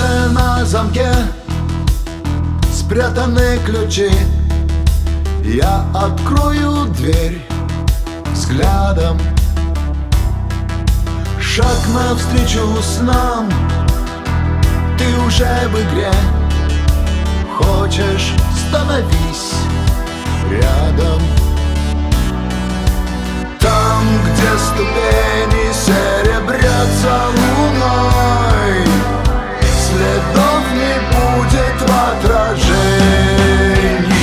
сердце на замке, спрятаны ключи. Я открою дверь взглядом, шаг навстречу снам. Ты уже в игре, хочешь — становись рядом. Там, где ступени серебрятся луной, следов не будет в отражении.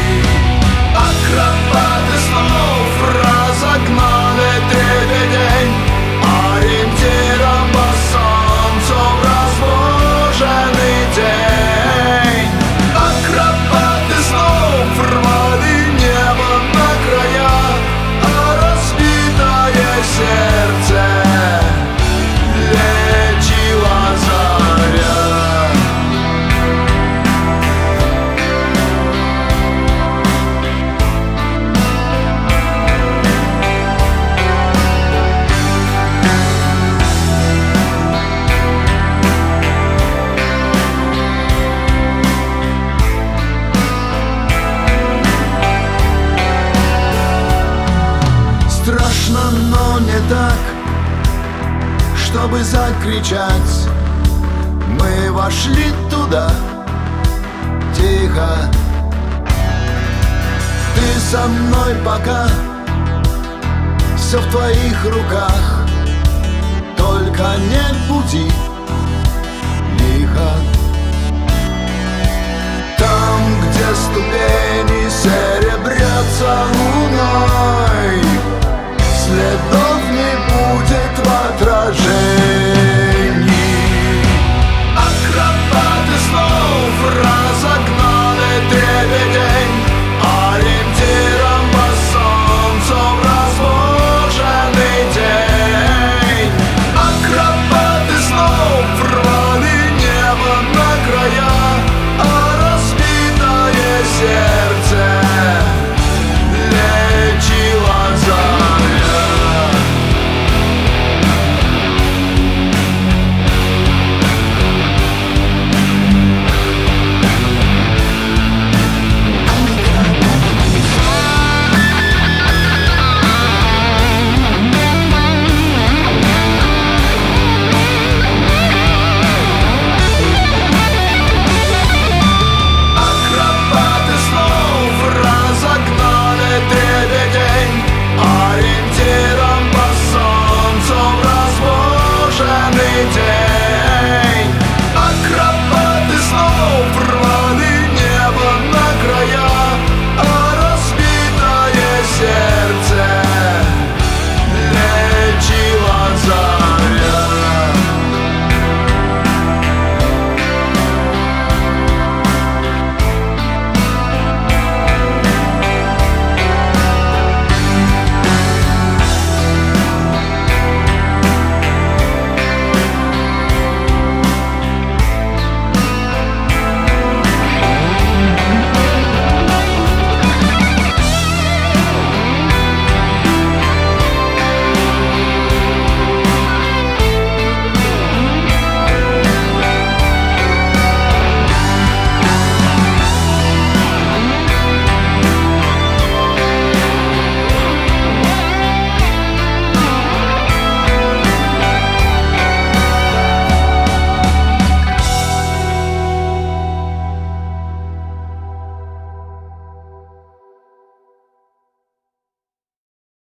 Акробаты снов разогнали дребедень, ориентиром по солнцу в разбуженный день. Акробаты снов рвали небо на края, а разбитое сердце лечила заря. Страшно, но не так, чтобы закричать. Мы вошли туда тихо. Ты со мной пока, все в твоих руках. Только не буди